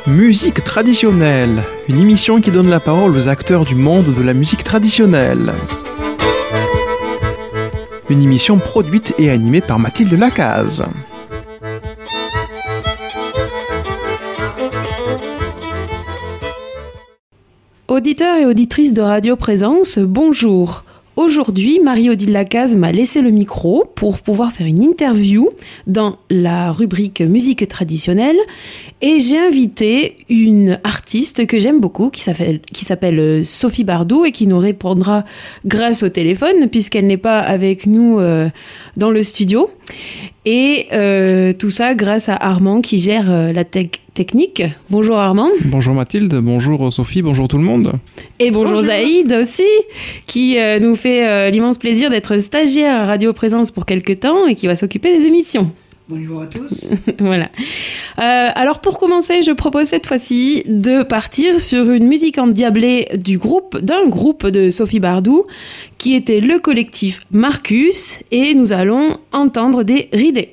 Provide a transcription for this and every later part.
Musique traditionnelle, une émission qui donne la parole aux acteurs du monde de la musique traditionnelle. Une émission produite et animée par Mathilde Lacaze. Auditeurs et auditrices de Radio Présence, bonjour. Aujourd'hui, Marie-Odile Lacaze m'a laissé le micro pour pouvoir faire une interview dans la rubrique musique traditionnelle et j'ai invité une artiste que j'aime beaucoup qui s'appelle Sophie Bardou et qui nous répondra grâce au téléphone puisqu'elle n'est pas avec nous dans le studio. Et tout ça grâce à Armand qui gère la technique. Bonjour Armand. Bonjour Mathilde, bonjour Sophie, bonjour tout le monde. Et bonjour Zaïd aussi, qui nous fait l'immense plaisir d'être stagiaire à Radio Présence pour quelques temps et qui va s'occuper des émissions. Bonjour à tous. Voilà. Alors pour commencer, je propose cette fois-ci de partir sur une musique endiablée d'un groupe de Sophie Bardou qui était le collectif Marcus et nous allons entendre des ridés.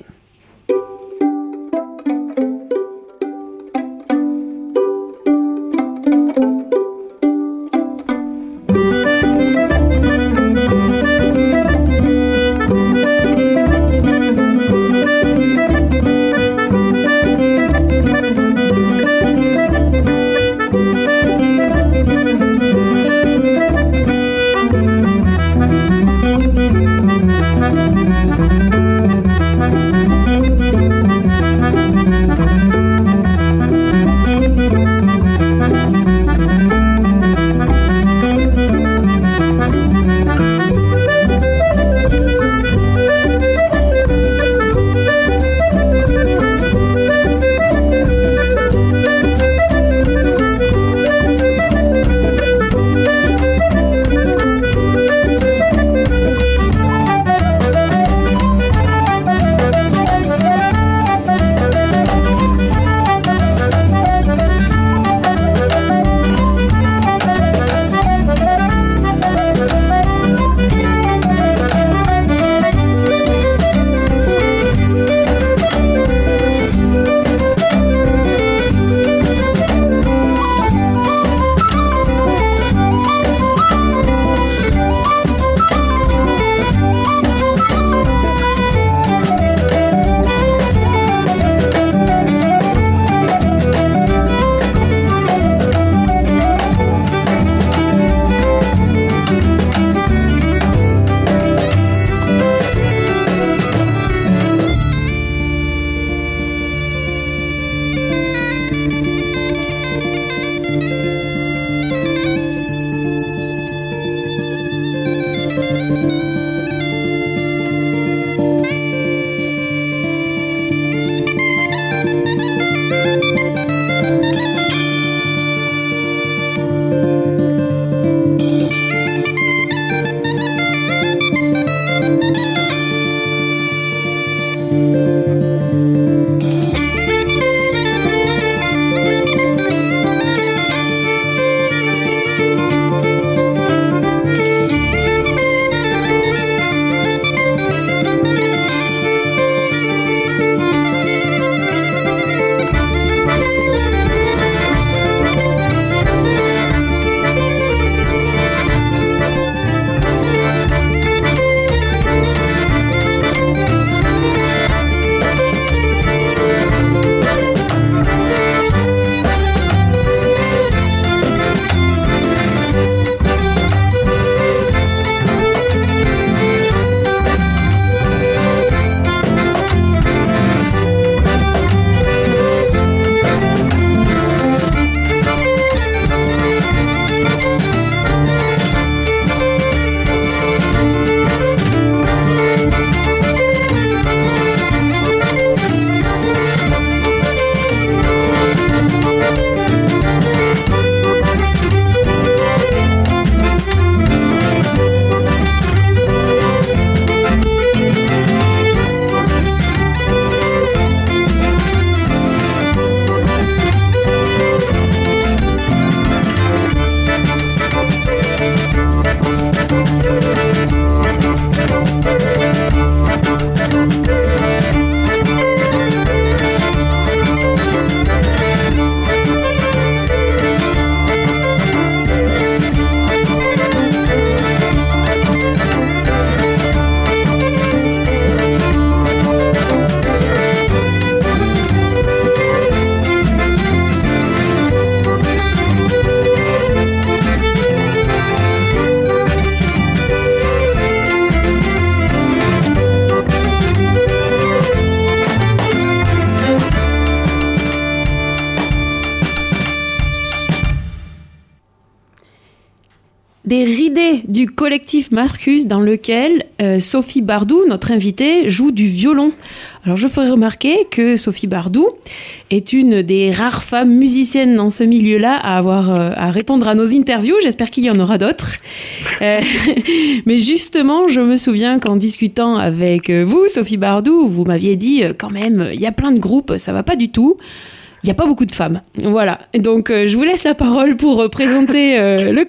CD du collectif Marcus dans lequel Sophie Bardou, notre invitée, joue du violon. Alors je ferai remarquer que Sophie Bardou est une des rares femmes musiciennes dans ce milieu-là à répondre à nos interviews. J'espère qu'il y en aura d'autres. Mais justement, je me souviens qu'en discutant avec vous, Sophie Bardou, vous m'aviez dit quand même, il y a plein de groupes, ça va pas du tout. Il n'y a pas beaucoup de femmes. Voilà. Donc, je vous laisse la parole pour présenter le